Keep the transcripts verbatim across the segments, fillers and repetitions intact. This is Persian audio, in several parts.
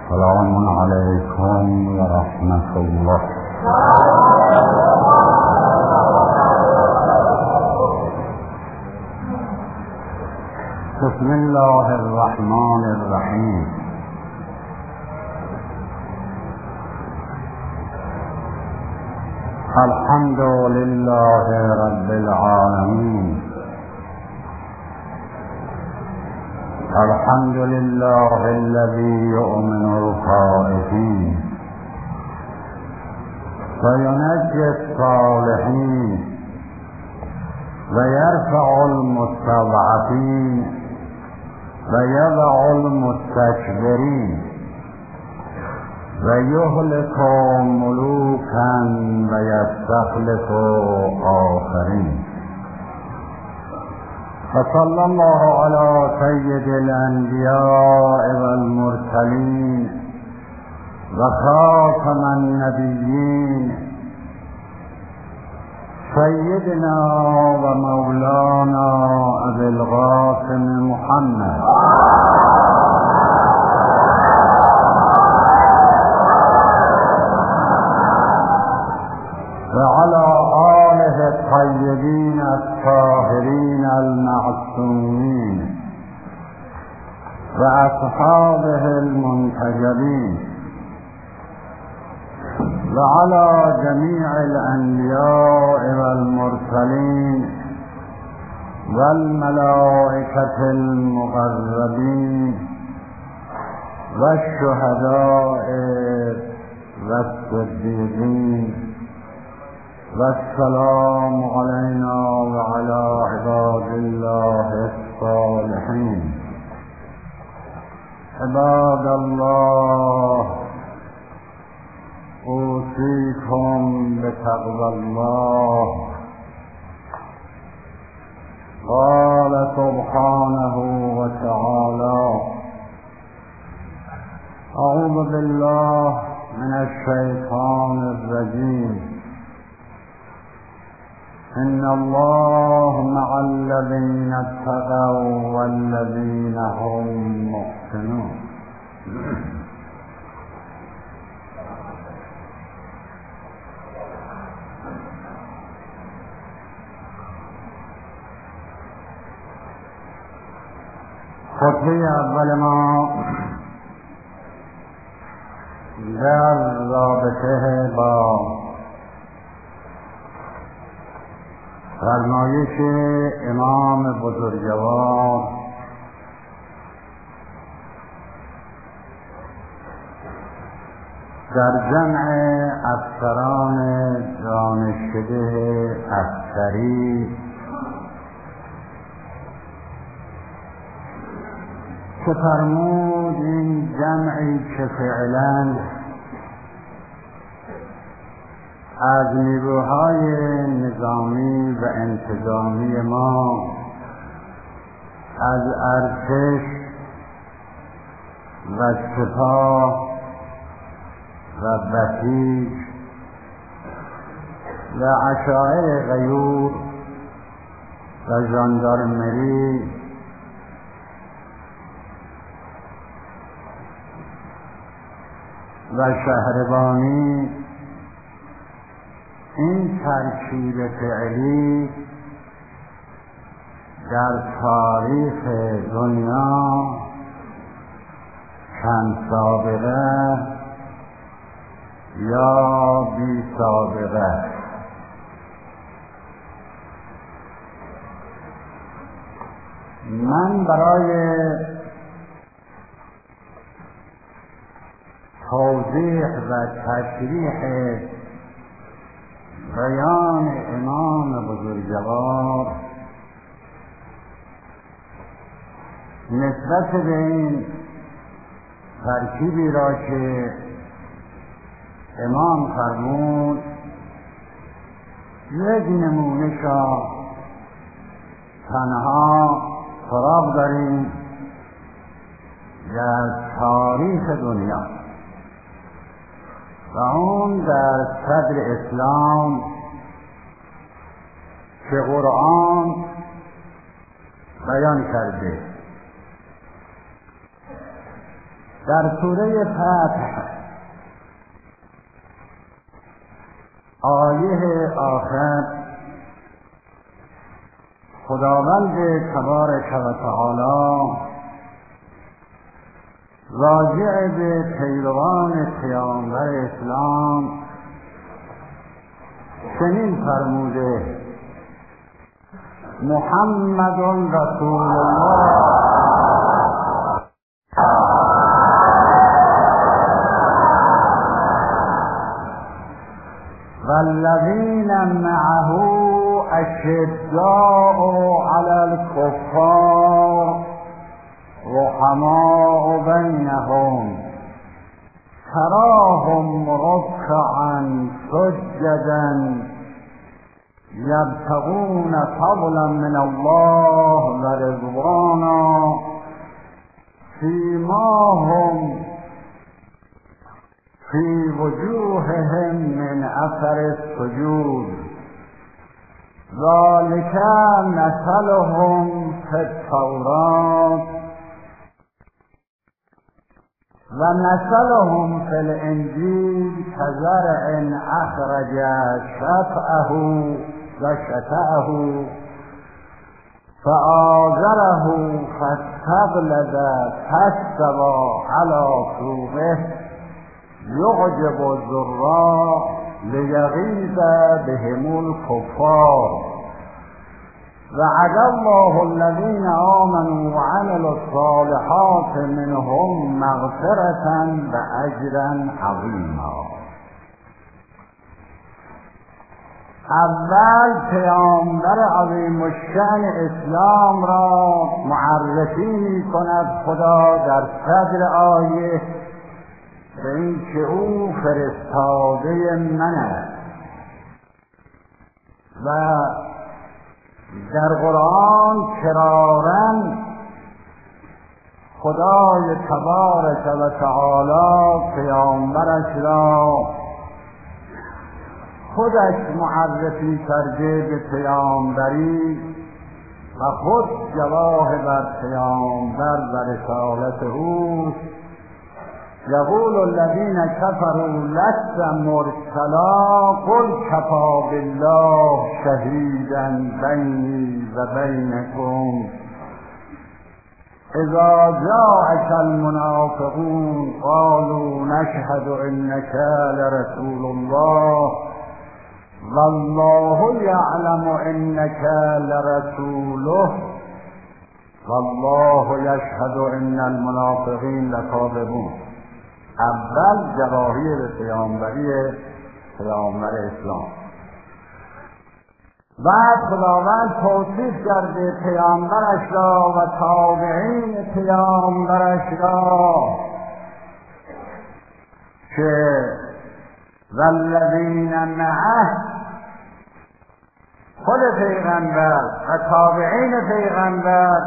سلام علیکم و رحمت الله. بسم الله الرحمن الرحیم. الحمد لله رب العالمین. الحمد لله الذي يؤمن الخائفين وينجي الصالحين ويرفع المستضعفين ويضع المستكبرين ويهلك ملوكا ويستخلف آخرين. فصلى الله على سيد الأنبياء والمرسلين وخاتم النبيين سيدنا ومولانا أبي القاسم محمد وعلى آله الطيبين الطاهرين المعصومين وأصحابه المنتجبين وعلى جميع الأنبياء والمرسلين والملائكة المقربين والشهداء والصديقين. والسلام علينا وعلى عباد الله الصالحين. عباد الله، أوصيكم بتقوى الله. قال سبحانه وتعالى: أعوذ بالله من الشيطان الرجيم. إن الله مع الذين اتقوا والذين هم محسنون. خطبه اول ما در رابطه با فرمایش امام بزرگوار در جمع افسران دانشکده عسکری که فرمود این جمعی که فعلا از نیروهای نظامی و انتظامی ما، از ارتش و سپاه و بسیج و عشائر غیور و ژاندارمری و شهربانی، این ترکیب فعلی در تاریخ دنیا چند سابقه یا بی سابقه. من برای توضیح و تشریح بیان امام بزرگوار نسبت به این ترکیبی را که امام فرمود یک نمونش را تنها سراغ داریم در تاریخ دنیا و اون در صدر اسلام که قرآن بیان کرده در سوره فتح آیه آخر خداوند تبارک و تعالی راجع به پیروان پیامبر اسلام چنین فرموده: محمد رسول الله والذین معه اشداء علی الکفار رحماء بینهم تراهم رکعا سجدا یبتغون فضلا من الله و رضوانا سیماهم فی وجوههم من اثر السجود ذلک مثلهم فی التوراة و مثلهم فی الانجیل کزرع اخرج شطأه و شطأه فآزره فاستغلظ فاستوى علی سوقه یعجب الزراع لیغیظ بهم الکفار وعد الله الذین آمنوا وعملوا الصالحات منهم مغفرة واجرا عظیما. اول پیامبر عظیم الشأن اسلام را معرفی می کند خدا در صدر آیه به این که او فرستاده من است و در قرآن کرارا خدای تبارک و تعالی پیامبرش را خودش معرفی کرده به پیامبری و خود گواه بر پیامبر و رسالت اوست. یقول الذین کفروا لست مرسلا قل کفی بالله شهیدا بینی و بینکم اذا جاءک المنافقون قالوا نشهد انک لرسول الله والله یعلم انک لرسوله والله یشهد ان المنافقین لکاذبون. اول گواهی به پیامبری پیامبر اسلام. بعد خداوند توصیف کرده پیامبرش را و تابعین پیامبرش را که والذین معه، خود پیغمبر و تابعین پیغمبر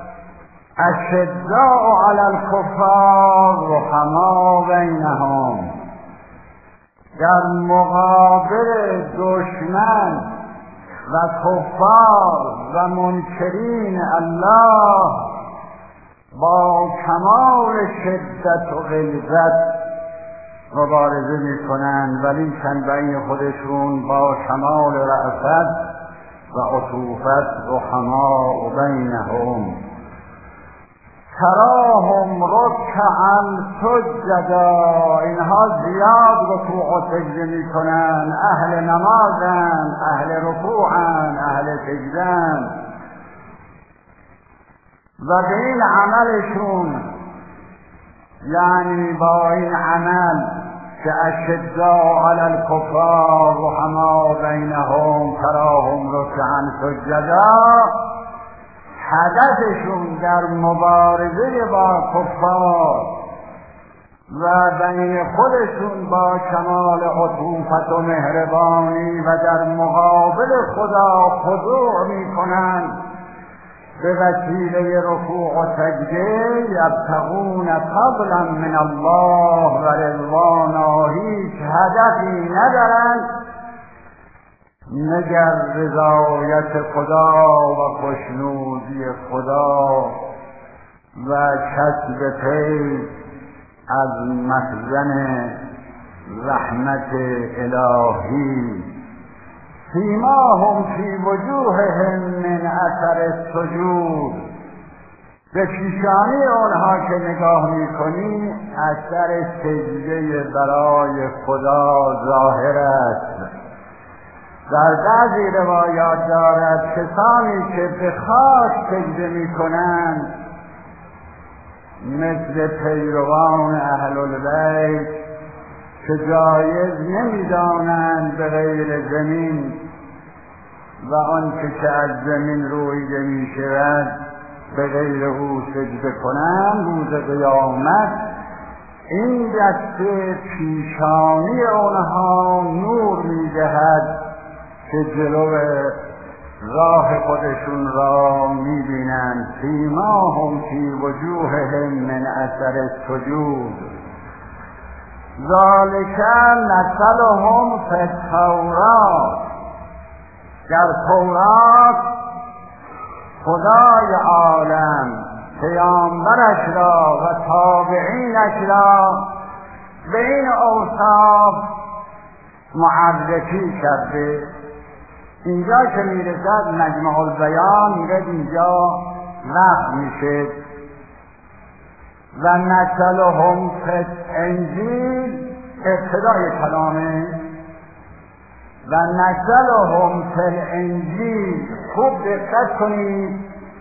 اشداء علی الکفار رحماء بینهم، در مقابل دشمن و کفار و منکرین الله با کمال شدت و غلظت مبارزه می کنند، ولی چند بین خودشون با کمال رأفت و عطوفت رحماء بینهم تراهم رکعا سجدا، اینها زیاد رکوع و سجده می کنند، اهل نمازند، اهل رکوعند، اهل سجدند و به این عملشون، یعنی با این عمل که اشداء علی الکفار رحماء بینهم تراهم رکعا سجدا، هدفشون در مبارزه با کفار و بین خودشون با کمال عطوفت و مهربانی و در مقابل خدا خضوع می کنند به وسیله رکوع و سجده، یبتغون فضلا من الله و رضوانا، هیچ هدفی ندارند مگر رضایت خدا و خوشنودی خدا و کسب فیض از مخزن رحمت الهی. سیماهم فی وجوههم من اثر السجود، به پیشانی آنها که نگاه میکنی اثر سجده برای خدا ظاهر است. در بعضی روایات دارد کسانی که به خاک سجده میکنند مثل پیروان اهل البیت که جایز نمیدانند به غیر زمین و آنچه که از زمین رویده می شود به غیر او سجده کنند، روز قیامت این دسته پیشانی آنها نور می دهد که جلو راه خودشون را می بینند. سیماهم فی وجوههم من اثر السجود ذالک مثلهم فی التورات. در تورات خدای عالم پیامبرش را و تابعینش را به این اوصاف معرفی کرده. اینجا که میرسد مجمع البیان میرد اینجا وقت میشه و مثلهم فی الانجیل ابتدای کلامه و مثلهم فی الانجیل. خوب دقت کنید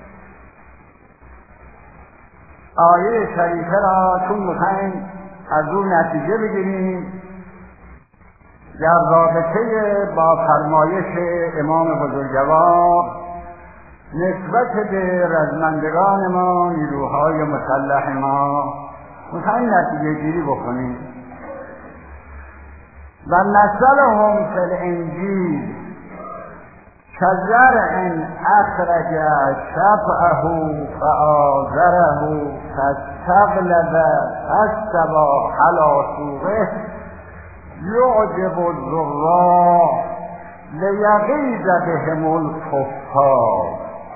آیه شریفه را چون میخوایم از اون نتیجه بگیریم در رابطه با فرمایش امام بزرگوار نسبت به رزمندگان ما، نیروهای مسلح ما، میخوایم نتیجه گیری بکنیم. و مثلهم فی الانجیل كزرع اخرج شطأه فآزره فاستغلظ فاستوى على سوقه یعجب الزراع لیغیظ بهم الکفار.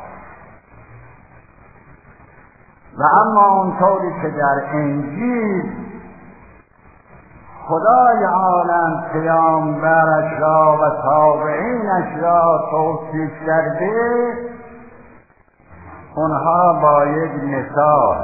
و اما اونطوری که در انجیل خدای عالم پیامبرش را و تابعینش را توصیف کرده، اونها با یک مثال،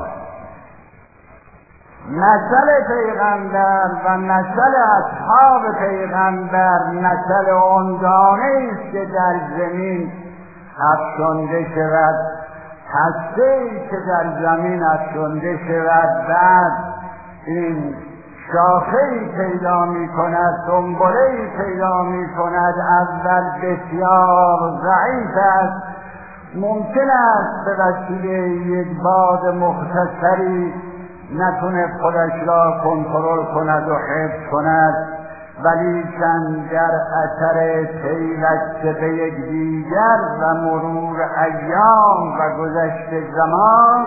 مثل پیغمبر و مثل اصحاب پیغمبر مثل آن دانه است که در زمین افشانده شود، هسته‌ای که در زمین افشانده شود، بعد این شاخه‌ای پیدا می کند، سنبله‌ای پیدا می کند. اول بسیار ضعیف است، ممکن است به وسیله یک باد مختصری نتونه خودش را کنترل کند و حفظ کند، ولی چند در اثر پیوسته به یکدیگر و مرور ایام و گذشت زمان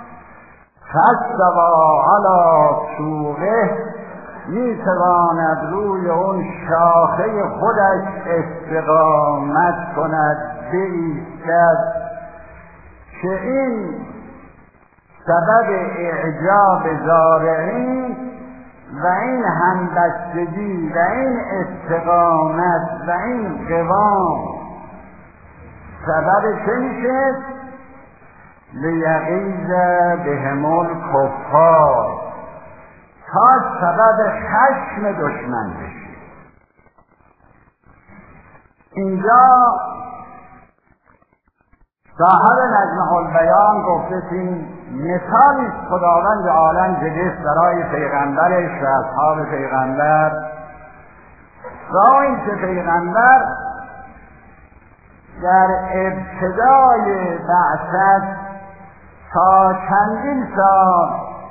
فاستوی علی سوقه میتواند روی اون شاخه خودش استقامت کند، بایستد، که این سبب اعجاب زارعین و این همبستگی و این استقامت و این قوام سبب چه میشه؟ لیغیظ بهم الکفار، تا سبب خشم دشمن بشه. اینجا صاحب مجمع البیان گفته این مثالی خداوند عالم زده برای پیغمبرش و اصحاب پیغمبر، را اینکه پیغمبر در ابتدای بعثت تا چندین سال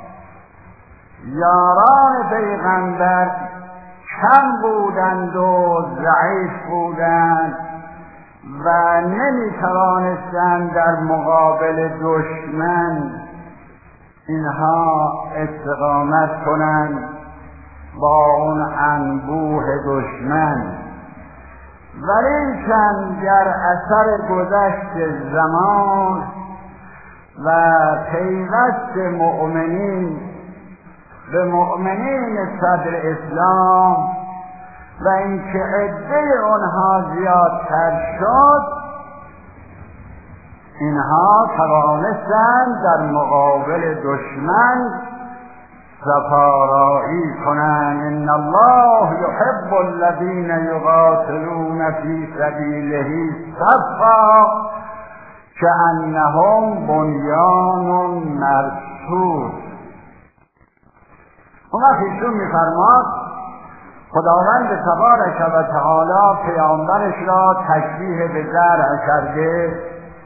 یاران پیغمبر کم بودند و ضعیف بودند و نمی توانستند در مقابل دشمن اینها استقامت کنند با اون انبوه دشمن. ولی چند در اثر گذشت زمان و پیوست مؤمنین به مؤمنین صدر اسلام و اینکه عده آنها زیادتر شد، اینها توانستند در مقابل دشمن سپارایی کنند. ان الله یحب الذین یقاتلون فی سبیله صفا کأنهم بنیان مرصوص. اون وقت ایشون میفرماد خداوند تبارک و تعالی پیامبرش را تشبیه به زرع کرده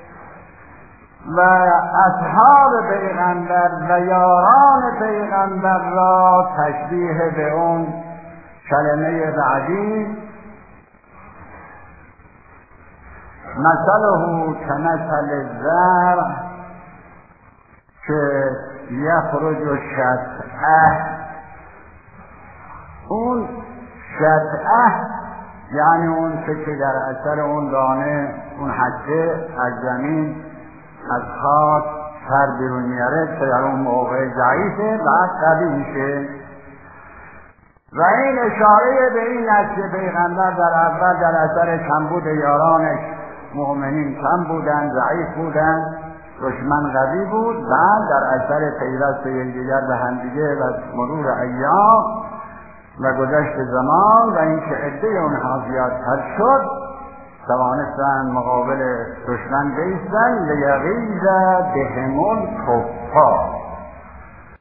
و اصحاب پیغمبر و یاران پیغمبر را تشبیه به اون کلمه بعدی مثله کمثل الزرع که یخرج شطأه. اون شطأه یعنی اون که در اثر اون دانه، اون حته از زمین از خاک سر بیرون میاره که در اون موقع ضعیفه بعد قوی میشه. و این اشاره به این است که پیغمبر در اول در اثر کمبود یارانش مؤمنین کم بودن، ضعیف بودن، دشمن قوی بود، بعد در اثر پیوست یکدیگر به همدیگه و مرور ایام و گذشت زمان و اینکه عده اونها زیادتر شد توانستند مقابل دشمن بایستند لیغیظ بهم الکفار.